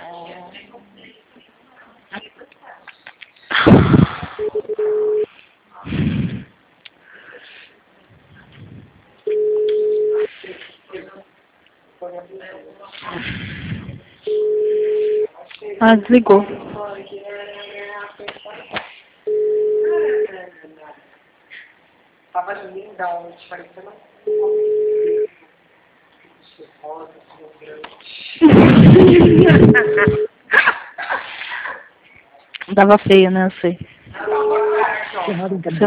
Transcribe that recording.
Ah, desligou. Tava linda ontem, parecendo Tava feia, né? Eu sei.